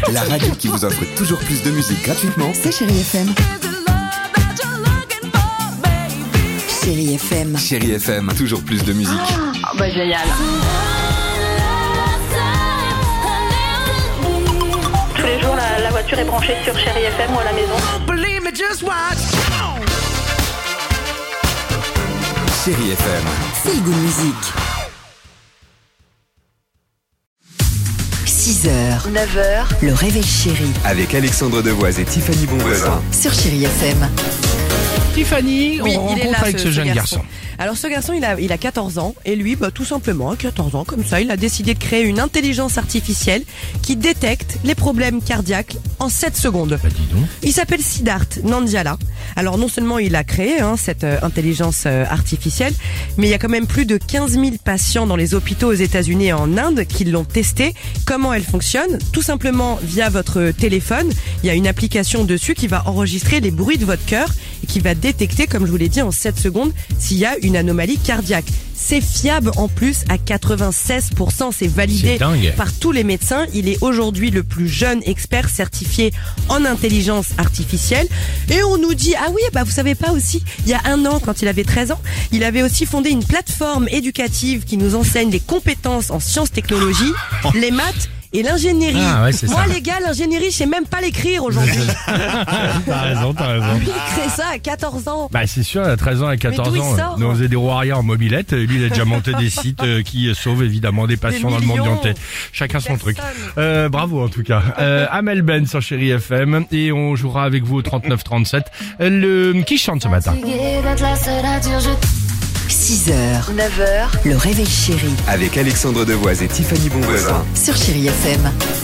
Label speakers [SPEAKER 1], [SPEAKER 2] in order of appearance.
[SPEAKER 1] La radio qui vous offre toujours plus de musique gratuitement.
[SPEAKER 2] C'est Chérie FM. Chérie FM.
[SPEAKER 1] Chérie FM, toujours plus de musique.
[SPEAKER 3] Ah bah génial. Tous les jours, la voiture est branchée sur Chérie FM ou à la maison.
[SPEAKER 1] Chérie FM.
[SPEAKER 2] Feel Good Music. 6h, 9h, le réveil chéri
[SPEAKER 1] Avec Alexandre Devoise et Tiffany Bonvoisin.
[SPEAKER 2] sur Chérie FM.
[SPEAKER 4] Tiffany,
[SPEAKER 5] Oui,
[SPEAKER 4] on
[SPEAKER 5] il est
[SPEAKER 4] rencontre
[SPEAKER 5] là,
[SPEAKER 4] avec ce jeune garçon.
[SPEAKER 5] Alors ce garçon, il a 14 ans et lui, tout simplement, à 14 ans, comme ça, il a décidé de créer une intelligence artificielle qui détecte les problèmes cardiaques en 7 secondes.
[SPEAKER 4] Bah dis donc.
[SPEAKER 5] Il s'appelle Siddharth Nandiala. Alors non seulement il a créé cette intelligence artificielle, mais il y a quand même plus de 15 000 patients dans les hôpitaux aux États-Unis et en Inde qui l'ont testé. Comment elle fonctionne? Tout simplement via votre téléphone. Il y a une application dessus qui va enregistrer les bruits de votre cœur et qui va détecter, comme je vous l'ai dit, en 7 secondes s'il y a une anomalie cardiaque. C'est fiable en plus à 96%, c'est validé
[SPEAKER 4] C'est dingue.
[SPEAKER 5] par tous les médecins. Il est aujourd'hui le plus jeune expert certifié en intelligence artificielle. Et on nous dit, ah oui, vous savez pas aussi, il y a un an, quand il avait 13 ans, il avait aussi fondé une plateforme éducative qui nous enseigne les compétences en sciences technologies, les maths et l'ingénierie.
[SPEAKER 4] Ah ouais, c'est
[SPEAKER 5] Moi,
[SPEAKER 4] ça.
[SPEAKER 5] les gars, l'ingénierie, je sais même pas l'écrire aujourd'hui.
[SPEAKER 4] T'as raison.
[SPEAKER 5] Il crée ça à 14 ans.
[SPEAKER 4] Bah c'est sûr, à 13 ans, à 14
[SPEAKER 5] d'où il
[SPEAKER 4] ans,
[SPEAKER 5] sort
[SPEAKER 4] nous on faisait des roues arrière en mobilette, et lui il a déjà monté des sites qui sauvent évidemment des patients dans le monde
[SPEAKER 5] millions.
[SPEAKER 4] entier. Chacun son truc.
[SPEAKER 5] Personne.
[SPEAKER 4] Bravo en tout cas. Amel Ben sur Chérie FM, et on jouera avec vous au 39-37. Qui chante ce matin?
[SPEAKER 2] 6h, 9h, le réveil chéri
[SPEAKER 1] Avec Alexandre Devoise et Tiffany Bonvoisin.
[SPEAKER 2] sur Chérie FM.